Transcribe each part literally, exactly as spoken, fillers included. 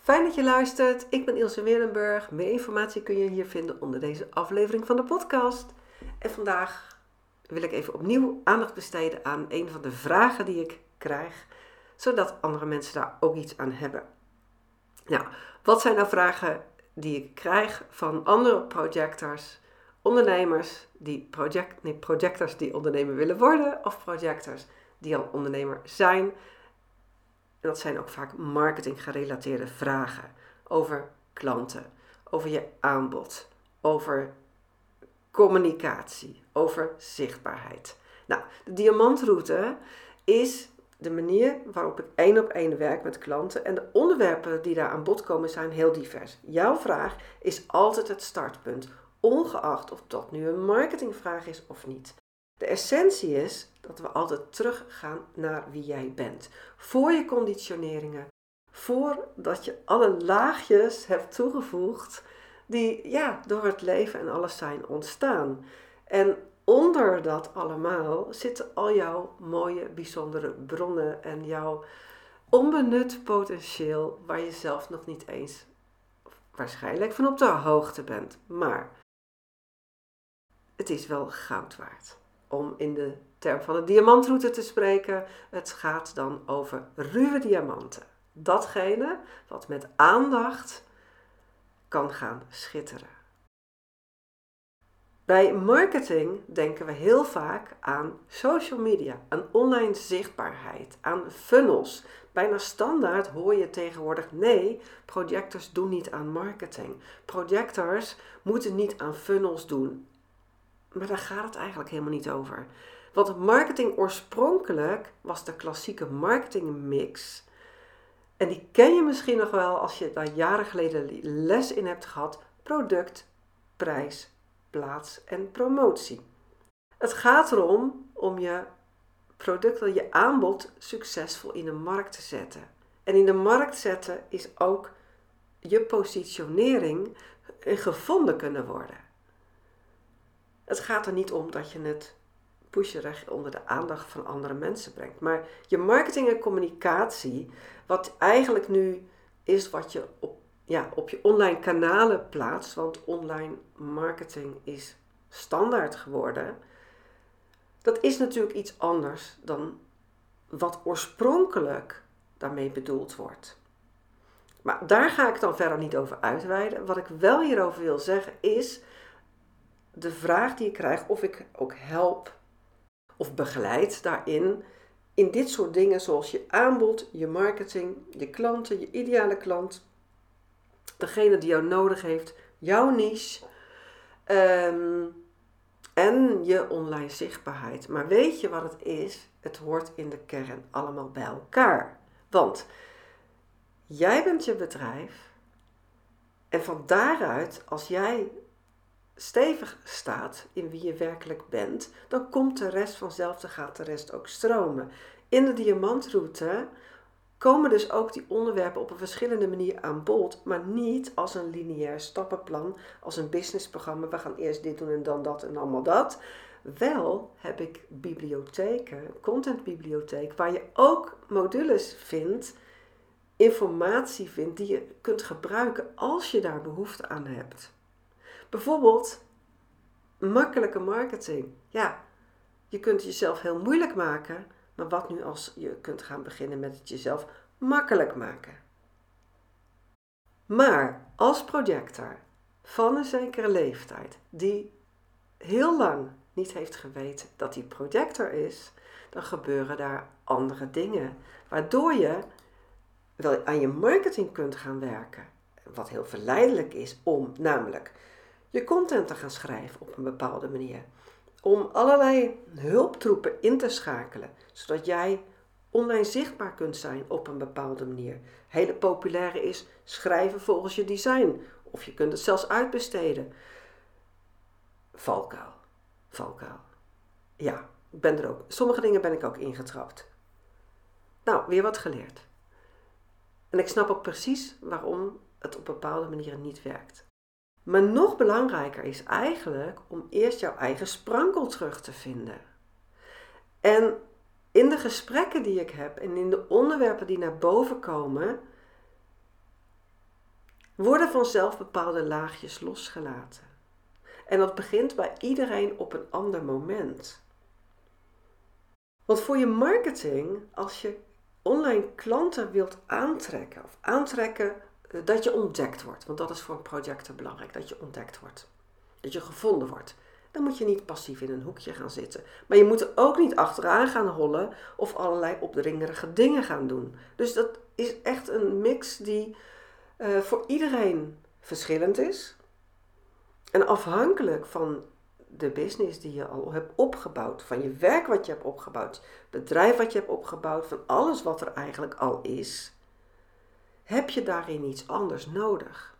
Fijn dat je luistert. Ik ben Ilse Weerdenburg. Meer informatie kun je hier vinden onder deze aflevering van de podcast. En vandaag wil ik even opnieuw aandacht besteden aan een van de vragen die ik krijg, zodat andere mensen daar ook iets aan hebben. Nou, wat zijn nou vragen die ik krijg van andere projectors, ondernemers die project, nee, projectors die ondernemer willen worden of projectors die al ondernemer zijn? En dat zijn ook vaak marketing gerelateerde vragen over klanten, over je aanbod, over communicatie, over zichtbaarheid. Nou, de diamantroute is de manier waarop ik één op één werk met klanten en de onderwerpen die daar aan bod komen zijn heel divers. Jouw vraag is altijd het startpunt, ongeacht of dat nu een marketingvraag is of niet. De essentie is dat we altijd teruggaan naar wie jij bent. Voor je conditioneringen, voordat je alle laagjes hebt toegevoegd die ja, door het leven en alles zijn ontstaan. En onder dat allemaal zitten al jouw mooie, bijzondere bronnen en jouw onbenut potentieel waar je zelf nog niet eens waarschijnlijk van op de hoogte bent. Maar het is wel goud waard. Om in de term van de diamantroute te spreken, het gaat dan over ruwe diamanten. Datgene wat met aandacht kan gaan schitteren. Bij marketing denken we heel vaak aan social media, aan online zichtbaarheid, aan funnels. Bijna standaard hoor je tegenwoordig, nee, projectors doen niet aan marketing. Projectors moeten niet aan funnels doen. Maar daar gaat het eigenlijk helemaal niet over. Want marketing oorspronkelijk was de klassieke marketingmix. En die ken je misschien nog wel als je daar jaren geleden les in hebt gehad. Product, prijs, plaats en promotie. Het gaat erom om je product, je aanbod succesvol in de markt te zetten. En in de markt zetten is ook je positionering gevonden kunnen worden. Het gaat er niet om dat je het pusherig onder de aandacht van andere mensen brengt. Maar je marketing en communicatie, wat eigenlijk nu is wat je op, ja, op je online kanalen plaatst, want online marketing is standaard geworden, dat is natuurlijk iets anders dan wat oorspronkelijk daarmee bedoeld wordt. Maar daar ga ik dan verder niet over uitweiden. Wat ik wel hierover wil zeggen is de vraag die ik krijg of ik ook help of begeleid daarin, in dit soort dingen zoals je aanbod, je marketing, je klanten, je ideale klant, degene die jou nodig heeft, jouw niche um, en je online zichtbaarheid. Maar weet je wat het is? Het hoort in de kern allemaal bij elkaar. Want jij bent je bedrijf en van daaruit, als jij stevig staat in wie je werkelijk bent, dan komt de rest vanzelf, dan gaat de rest ook stromen. In de diamantroute komen dus ook die onderwerpen op een verschillende manier aan bod, maar niet als een lineair stappenplan, als een businessprogramma. We gaan eerst dit doen en dan dat en allemaal dat. Wel heb ik bibliotheken, contentbibliotheek, waar je ook modules vindt, informatie vindt die je kunt gebruiken als je daar behoefte aan hebt. Bijvoorbeeld makkelijke marketing. Ja, je kunt het jezelf heel moeilijk maken, maar wat nu als je kunt gaan beginnen met het jezelf makkelijk maken? Maar als projector van een zekere leeftijd, die heel lang niet heeft geweten dat hij projector is, dan gebeuren daar andere dingen, waardoor je wel aan je marketing kunt gaan werken. Wat heel verleidelijk is om namelijk je content te gaan schrijven op een bepaalde manier. Om allerlei hulptroepen in te schakelen, zodat jij online zichtbaar kunt zijn op een bepaalde manier. Hele populaire is schrijven volgens je design. Of je kunt het zelfs uitbesteden. Valkuil. Valkuil. Ja, ik ben er ook. Sommige dingen ben ik ook ingetrapt. Nou, weer wat geleerd. En ik snap ook precies waarom het op bepaalde manieren niet werkt. Maar nog belangrijker is eigenlijk om eerst jouw eigen sprankel terug te vinden. En in de gesprekken die ik heb en in de onderwerpen die naar boven komen, worden vanzelf bepaalde laagjes losgelaten. En dat begint bij iedereen op een ander moment. Want voor je marketing, als je online klanten wilt aantrekken, of aantrekken dat je ontdekt wordt, want dat is voor een projector belangrijk, dat je ontdekt wordt, dat je gevonden wordt, dan moet je niet passief in een hoekje gaan zitten. Maar je moet er ook niet achteraan gaan hollen of allerlei opdringerige dingen gaan doen. Dus dat is echt een mix die uh, voor iedereen verschillend is. En afhankelijk van de business die je al hebt opgebouwd, van je werk wat je hebt opgebouwd, het bedrijf wat je hebt opgebouwd, van alles wat er eigenlijk al is, heb je daarin iets anders nodig.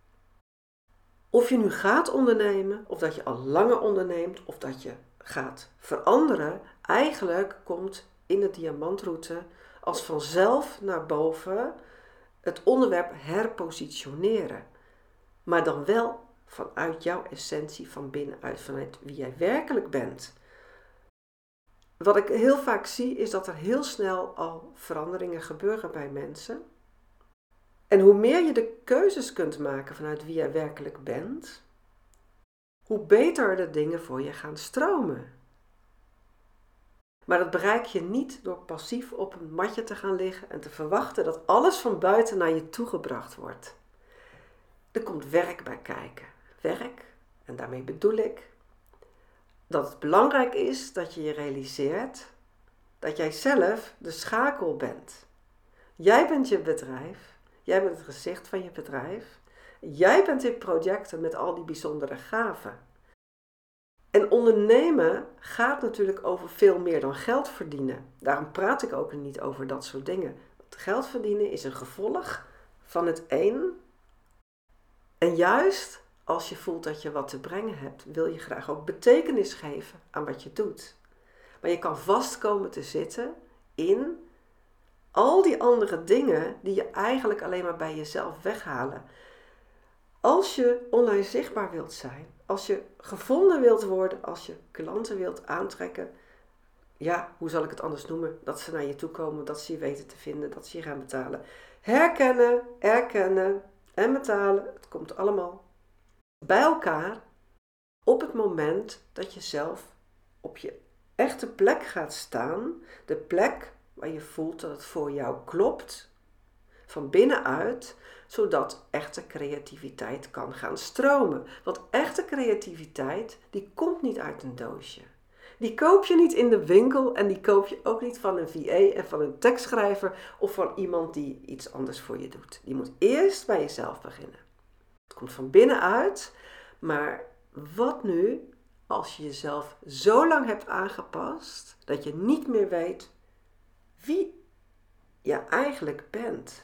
Of je nu gaat ondernemen, of dat je al langer onderneemt, of dat je gaat veranderen, eigenlijk komt in de diamantroute als vanzelf naar boven het onderwerp herpositioneren. Maar dan wel vanuit jouw essentie, van binnenuit, vanuit wie jij werkelijk bent. Wat ik heel vaak zie is dat er heel snel al veranderingen gebeuren bij mensen. En hoe meer je de keuzes kunt maken vanuit wie jij werkelijk bent, hoe beter de dingen voor je gaan stromen. Maar dat bereik je niet door passief op een matje te gaan liggen en te verwachten dat alles van buiten naar je toegebracht wordt. Er komt werk bij kijken. Werk, en daarmee bedoel ik dat het belangrijk is dat je je realiseert dat jij zelf de schakel bent. Jij bent je bedrijf, jij bent het gezicht van je bedrijf. Jij bent dit project met al die bijzondere gaven. En ondernemen gaat natuurlijk over veel meer dan geld verdienen. Daarom praat ik ook niet over dat soort dingen. Want geld verdienen is een gevolg van het een. En juist als je voelt dat je wat te brengen hebt, wil je graag ook betekenis geven aan wat je doet. Maar je kan vast komen te zitten in al die andere dingen die je eigenlijk alleen maar bij jezelf weghalen. Als je online zichtbaar wilt zijn, als je gevonden wilt worden, als je klanten wilt aantrekken, ja, hoe zal ik het anders noemen? Dat ze naar je toe komen, dat ze je weten te vinden, dat ze je gaan betalen. Herkennen, erkennen en betalen, het komt allemaal bij elkaar op het moment dat je zelf op je echte plek gaat staan. De plek waar je voelt dat het voor jou klopt, van binnenuit, zodat echte creativiteit kan gaan stromen. Want echte creativiteit, die komt niet uit een doosje. Die koop je niet in de winkel en die koop je ook niet van een V A en van een tekstschrijver of van iemand die iets anders voor je doet. Die moet eerst bij jezelf beginnen. Het komt van binnenuit, maar wat nu als je jezelf zo lang hebt aangepast dat je niet meer weet wie je eigenlijk bent?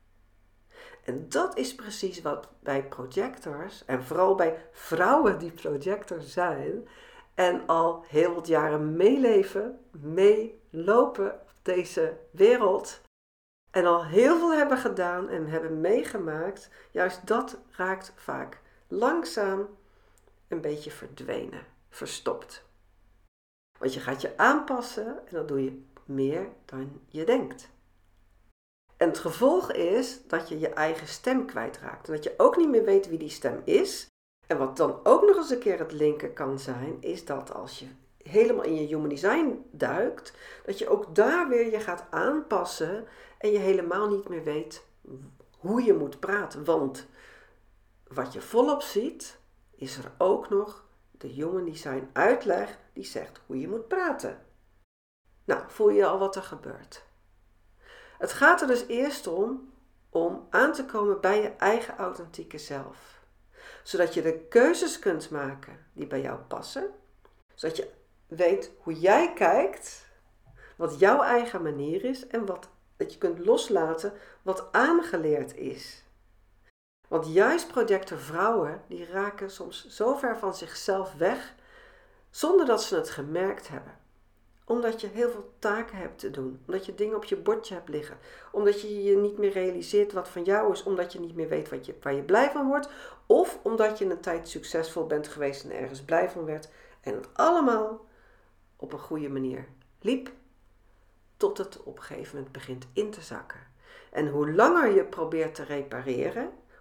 En dat is precies wat bij projectors, en vooral bij vrouwen die projector zijn en al heel wat jaren meeleven, meelopen op deze wereld en al heel veel hebben gedaan en hebben meegemaakt, juist dat raakt vaak langzaam een beetje verdwenen, verstopt. Want je gaat je aanpassen en dan doe je meer dan je denkt. En het gevolg is dat je je eigen stem kwijtraakt. En dat je ook niet meer weet wie die stem is. En wat dan ook nog eens een keer het linker kan zijn, is dat als je helemaal in je human design duikt, dat je ook daar weer je gaat aanpassen en je helemaal niet meer weet hoe je moet praten. Want wat je volop ziet, is er ook nog de human design uitleg die zegt hoe je moet praten. Nou, voel je al wat er gebeurt. Het gaat er dus eerst om, om aan te komen bij je eigen authentieke zelf. Zodat je de keuzes kunt maken die bij jou passen. Zodat je weet hoe jij kijkt, wat jouw eigen manier is en wat, dat je kunt loslaten wat aangeleerd is. Want juist projector vrouwen, die raken soms zo ver van zichzelf weg, zonder dat ze het gemerkt hebben. Omdat je heel veel taken hebt te doen. Omdat je dingen op je bordje hebt liggen. Omdat je je niet meer realiseert wat van jou is. Omdat je niet meer weet wat je, waar je blij van wordt. Of omdat je een tijd succesvol bent geweest en ergens blij van werd. En het allemaal op een goede manier liep. Tot het op een gegeven moment begint in te zakken. En hoe langer je probeert te repareren,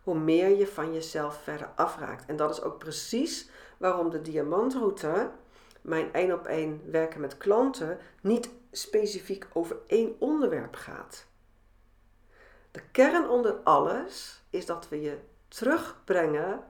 hoe meer je van jezelf verder afraakt. En dat is ook precies waarom de diamantroute, mijn één op één werken met klanten, niet specifiek over één onderwerp gaat. De kern onder alles is dat we je terugbrengen,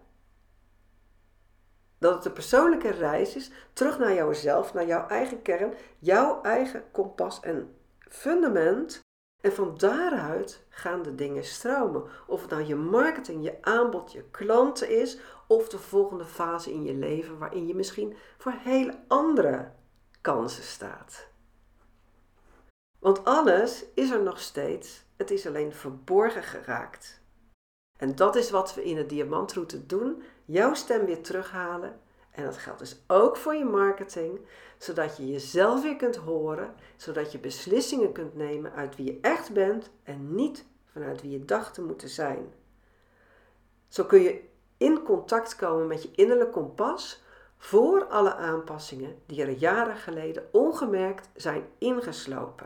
dat het een persoonlijke reis is, terug naar jouzelf, naar jouw eigen kern, jouw eigen kompas en fundament. En van daaruit gaan de dingen stromen. Of het nou je marketing, je aanbod, je klanten is, of de volgende fase in je leven waarin je misschien voor hele andere kansen staat. Want alles is er nog steeds, het is alleen verborgen geraakt. En dat is wat we in de diamantroute doen, jouw stem weer terughalen. En dat geldt dus ook voor je marketing, zodat je jezelf weer kunt horen, zodat je beslissingen kunt nemen uit wie je echt bent en niet vanuit wie je dacht te moeten zijn. Zo kun je in contact komen met je innerlijk kompas voor alle aanpassingen die er jaren geleden ongemerkt zijn ingeslopen.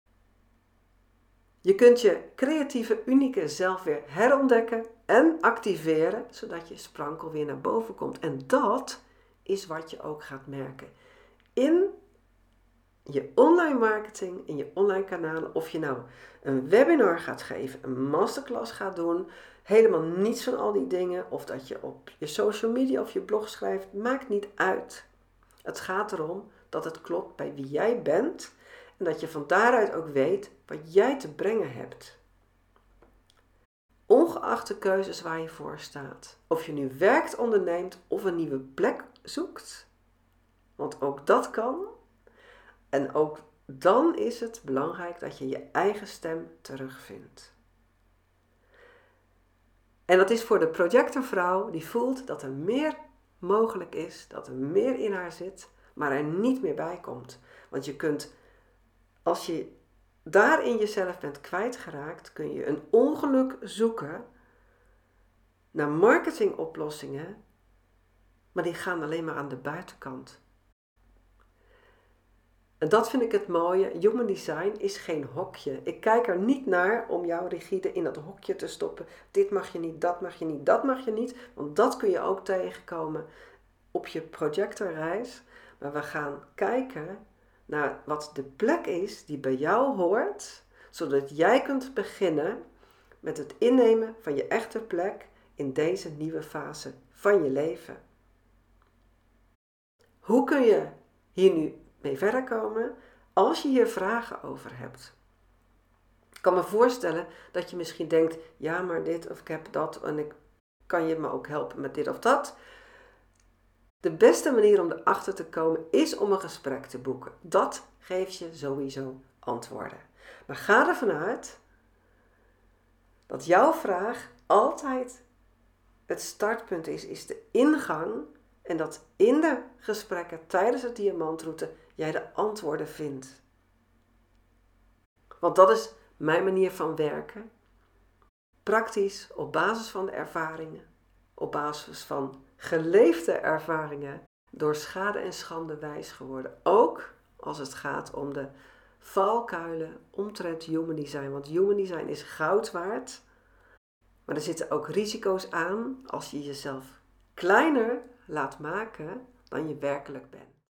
Je kunt je creatieve, unieke zelf weer herontdekken en activeren, zodat je sprankel weer naar boven komt. En dat is wat je ook gaat merken in je online marketing, in je online kanalen. Of je nou een webinar gaat geven, een masterclass gaat doen, helemaal niets van al die dingen. Of dat je op je social media of je blog schrijft, maakt niet uit. Het gaat erom dat het klopt bij wie jij bent. En dat je van daaruit ook weet wat jij te brengen hebt. Ongeacht de keuzes waar je voor staat. Of je nu werkt, onderneemt of een nieuwe plek zoekt. Want ook dat kan. En ook dan is het belangrijk dat je je eigen stem terugvindt. En dat is voor de projectorvrouw die voelt dat er meer mogelijk is. Dat er meer in haar zit, maar er niet meer bij komt. Want je kunt... Als je daarin jezelf bent kwijtgeraakt, kun je een ongeluk zoeken naar marketingoplossingen, maar die gaan alleen maar aan de buitenkant. En dat vind ik het mooie. Human design is geen hokje. Ik kijk er niet naar om jou rigide in dat hokje te stoppen. Dit mag je niet, dat mag je niet, dat mag je niet. Want dat kun je ook tegenkomen op je projectorreis. Maar we gaan kijken naar wat de plek is die bij jou hoort, zodat jij kunt beginnen met het innemen van je echte plek in deze nieuwe fase van je leven. Hoe kun je hier nu mee verder komen als je hier vragen over hebt? Ik kan me voorstellen dat je misschien denkt, ja maar dit of ik heb dat en ik kan je me ook helpen met dit of dat. De beste manier om erachter te komen is om een gesprek te boeken. Dat geeft je sowieso antwoorden. Maar ga ervan uit dat jouw vraag altijd het startpunt is, is de ingang. En dat in de gesprekken tijdens de diamantroute jij de antwoorden vindt. Want dat is mijn manier van werken. Praktisch, op basis van de ervaringen. Op basis van geleefde ervaringen, door schade en schande wijs geworden. Ook als het gaat om de valkuilen omtrent human design. Want human design is goud waard. Maar er zitten ook risico's aan als je jezelf kleiner laat maken dan je werkelijk bent.